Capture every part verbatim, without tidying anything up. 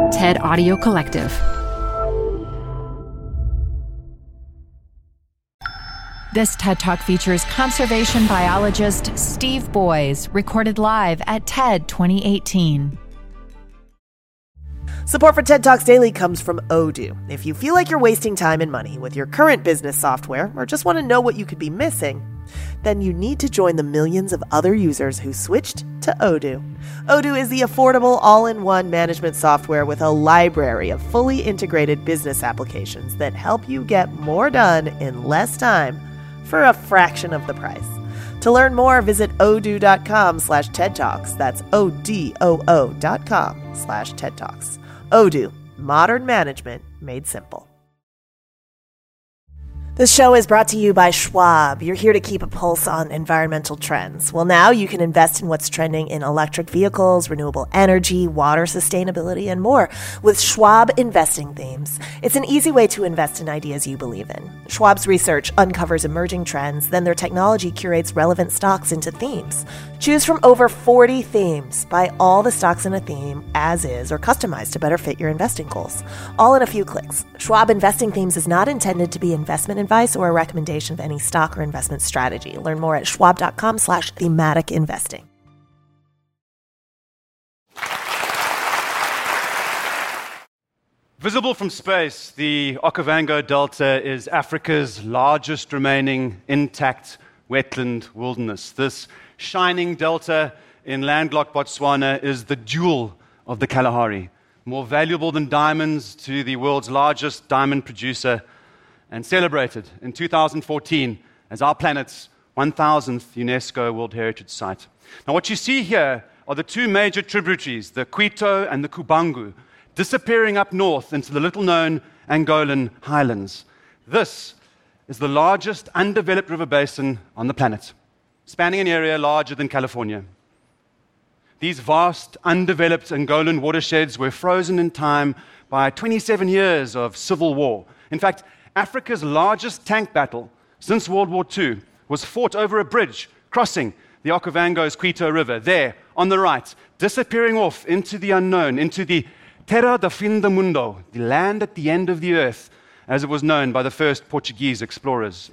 TED Audio Collective. This TED Talk features conservation biologist Steve Boys, recorded live at TED twenty eighteen. Support for TED Talks Daily comes from Odoo. If you feel like you're wasting time and money with your current business software, or just want to know what you could be missing, then you need to join the millions of other users who switched to Odoo. Odoo is the affordable all-in-one management software with a library of fully integrated business applications that help you get more done in less time for a fraction of the price. To learn more, visit odoo.com slash TED Talks. That's O-D-O-O dot com slash TED Talks. Odoo, modern management made simple. This show is brought to you by Schwab. You're here to keep a pulse on environmental trends. Well, now you can invest in what's trending in electric vehicles, renewable energy, water sustainability, and more with Schwab Investing Themes. It's an easy way to invest in ideas you believe in. Schwab's research uncovers emerging trends, then their technology curates relevant stocks into themes. Choose from over forty themes. Buy all the stocks in a theme as is or customized to better fit your investing goals. All in a few clicks. Schwab Investing Themes is not intended to be investment advice or a recommendation of any stock or investment strategy. Learn more at schwab.com slash thematic investing. Visible from space, the Okavango Delta is Africa's largest remaining intact wetland wilderness. This shining delta in landlocked Botswana is the jewel of the Kalahari, more valuable than diamonds to the world's largest diamond producer, and celebrated in two thousand fourteen as our planet's one thousandth UNESCO World Heritage Site. Now, what you see here are the two major tributaries, the Quito and the Kubangu, disappearing up north into the little-known Angolan highlands. This is the largest undeveloped river basin on the planet, spanning an area larger than California. These vast, undeveloped Angolan watersheds were frozen in time by twenty-seven years of civil war. In fact, Africa's largest tank battle since World War Two was fought over a bridge crossing the Okavango's Quito River, there on the right, disappearing off into the unknown, into the Terra do Fim do Mundo, the land at the end of the earth, as it was known by the first Portuguese explorers.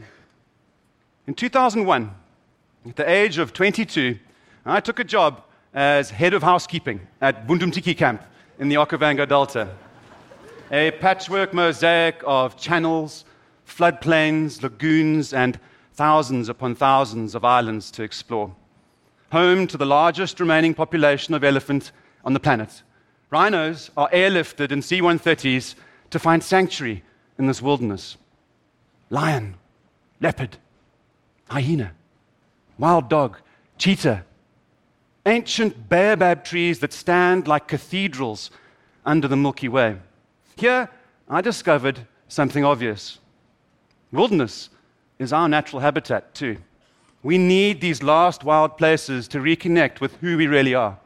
In two thousand one, at the age of twenty-two, I took a job as head of housekeeping at Bundumtiki Camp in the Okavango Delta. A patchwork mosaic of channels, floodplains, lagoons, and thousands upon thousands of islands to explore. Home to the largest remaining population of elephant on the planet. Rhinos are airlifted in C one thirties to find sanctuary in this wilderness. Lion, leopard, hyena, wild dog, cheetah, ancient baobab trees that stand like cathedrals under the Milky Way. Here, I discovered something obvious. Wilderness is our natural habitat, too. We need these last wild places to reconnect with who we really are.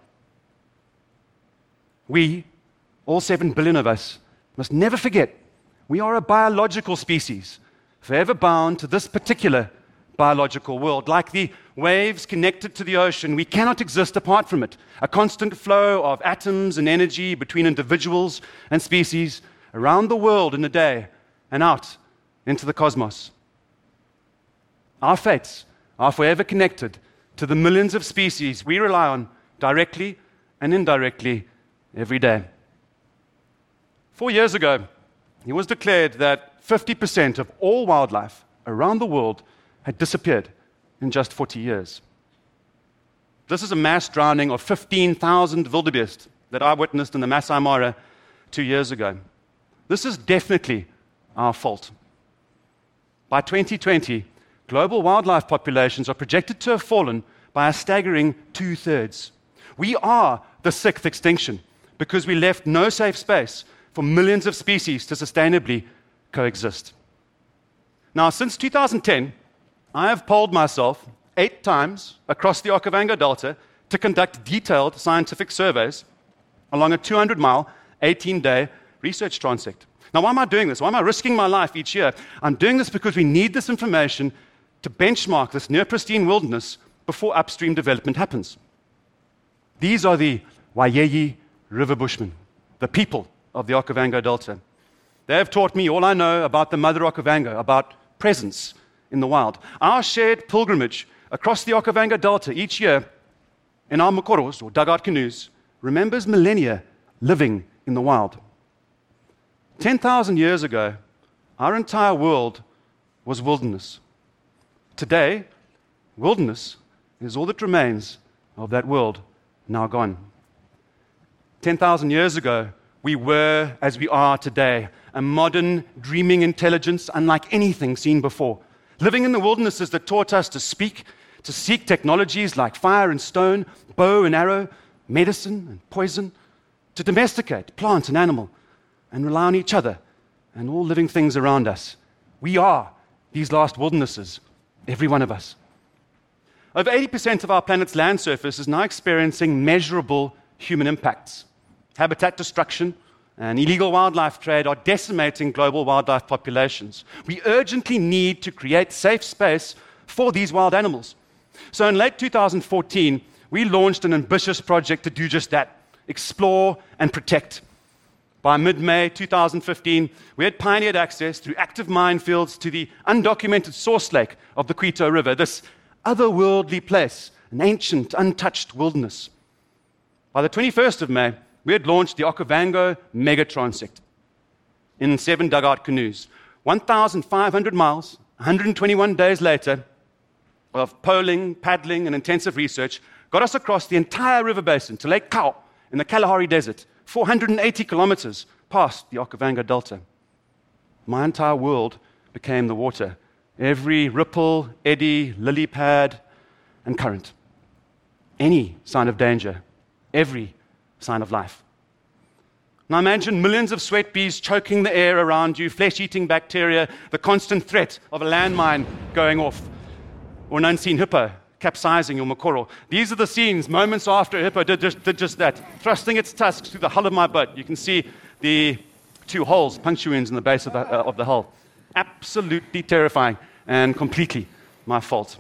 We, all seven billion of us, must never forget we are a biological species, forever bound to this particular biological world. Like the waves connected to the ocean, we cannot exist apart from it. A constant flow of atoms and energy between individuals and species around the world in a day and out into the cosmos. Our fates are forever connected to the millions of species we rely on directly and indirectly every day. Four years ago, it was declared that fifty percent of all wildlife around the world had disappeared in just forty years. This is a mass drowning of fifteen thousand wildebeest that I witnessed in the Masai Mara two years ago. This is definitely our fault. By twenty twenty, global wildlife populations are projected to have fallen by a staggering two-thirds. We are the sixth extinction because we left no safe space for millions of species to sustainably coexist. Now, since two thousand ten, I have polled myself eight times across the Okavango Delta to conduct detailed scientific surveys along a two hundred mile, eighteen-day research transect. Now, why am I doing this? Why am I risking my life each year? I'm doing this because we need this information to benchmark this near-pristine wilderness before upstream development happens. These are the Wayeye River Bushmen, the people of the Okavango Delta. They have taught me all I know about the Mother Okavango, about presence in the wild. Our shared pilgrimage across the Okavango Delta each year in our mokoros, or dugout canoes, remembers millennia living in the wild. ten thousand years ago, our entire world was wilderness. Today, wilderness is all that remains of that world now gone. ten thousand years ago, we were as we are today, a modern, dreaming intelligence unlike anything seen before, living in the wildernesses that taught us to speak, to seek technologies like fire and stone, bow and arrow, medicine and poison, to domesticate plant and animal, and rely on each other and all living things around us. We are these last wildernesses, every one of us. Over eighty percent of our planet's land surface is now experiencing measurable human impacts. Habitat destruction and illegal wildlife trade are decimating global wildlife populations. We urgently need to create safe space for these wild animals. So in late two thousand fourteen, we launched an ambitious project to do just that, explore and protect. By mid-May two thousand fifteen, we had pioneered access through active minefields to the undocumented source lake of the Quito River, this otherworldly place, an ancient, untouched wilderness. By the twenty-first of May, we had launched the Okavango Mega Transect in seven dugout canoes. one thousand five hundred miles, one hundred twenty-one days later, of poling, paddling, and intensive research got us across the entire river basin to Lake Kau in the Kalahari Desert, four hundred eighty kilometers past the Okavango Delta. My entire world became the water. Every ripple, eddy, lily pad, and current. Any sign of danger, every sign of life. Now imagine millions of sweat bees choking the air around you, flesh-eating bacteria, the constant threat of a landmine going off, or an unseen hippo capsizing your mokoro. These are the scenes moments after a hippo did just, did just that, thrusting its tusks through the hull of my boat. You can see the two holes, puncture wounds in the base of the, uh, of the hull. Absolutely terrifying and completely my fault.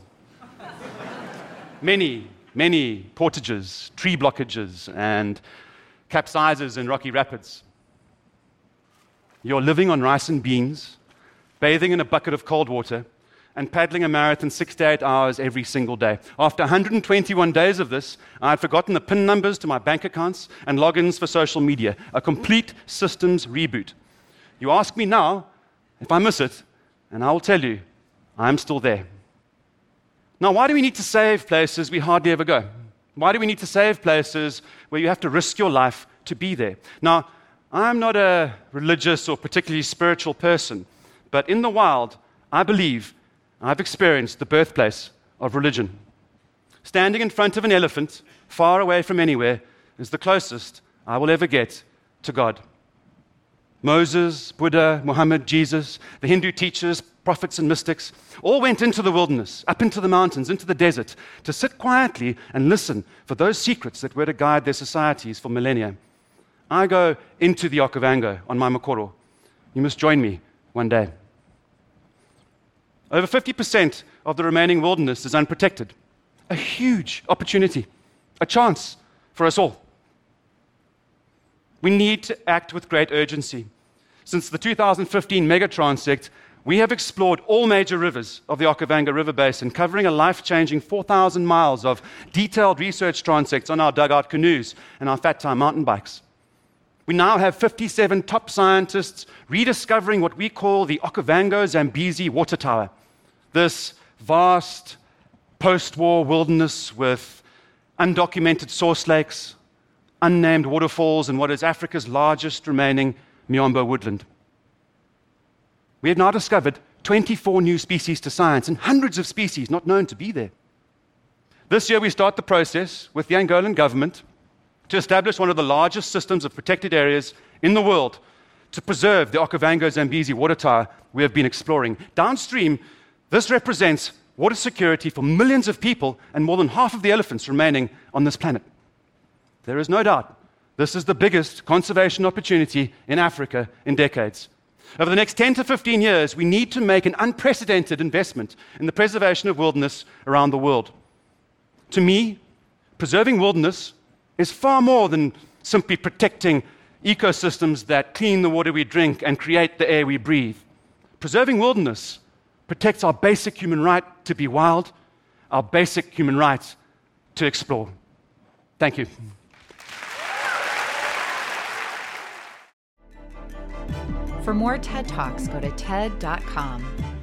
Many, many portages, tree blockages, and capsizes in rocky rapids. You're living on rice and beans, bathing in a bucket of cold water, and paddling a marathon six to eight hours every single day. After one hundred twenty-one days of this, I had forgotten the PIN numbers to my bank accounts and logins for social media, a complete systems reboot. You ask me now if I miss it, and I will tell you, I'm still there. Now, why do we need to save places we hardly ever go? Why do we need to save places where you have to risk your life to be there? Now, I'm not a religious or particularly spiritual person, but in the wild, I believe I've experienced the birthplace of religion. Standing in front of an elephant, far away from anywhere, is the closest I will ever get to God. Moses, Buddha, Muhammad, Jesus, the Hindu teachers, prophets and mystics, all went into the wilderness, up into the mountains, into the desert, to sit quietly and listen for those secrets that were to guide their societies for millennia. I go into the Okavango on my mokoro. You must join me one day. Over fifty percent of the remaining wilderness is unprotected. A huge opportunity, a chance for us all. We need to act with great urgency. Since the two thousand fifteen Mega Transect, we have explored all major rivers of the Okavango River Basin, covering a life-changing four thousand miles of detailed research transects on our dugout canoes and our fat tire mountain bikes. We now have fifty-seven top scientists rediscovering what we call the Okavango Zambezi Water Tower. This vast post-war wilderness with undocumented source lakes, unnamed waterfalls, and what is Africa's largest remaining Miombo woodland. We have now discovered twenty-four new species to science and hundreds of species not known to be there. This year we start the process with the Angolan government to establish one of the largest systems of protected areas in the world to preserve the Okavango Zambezi water tower we have been exploring. Downstream, this represents water security for millions of people and more than half of the elephants remaining on this planet. There is no doubt this is the biggest conservation opportunity in Africa in decades. Over the next ten to fifteen years, we need to make an unprecedented investment in the preservation of wilderness around the world. To me, preserving wilderness is far more than simply protecting ecosystems that clean the water we drink and create the air we breathe. Preserving wilderness protects our basic human right to be wild, our basic human right to explore. Thank you. For more TED Talks, go to T E D dot com.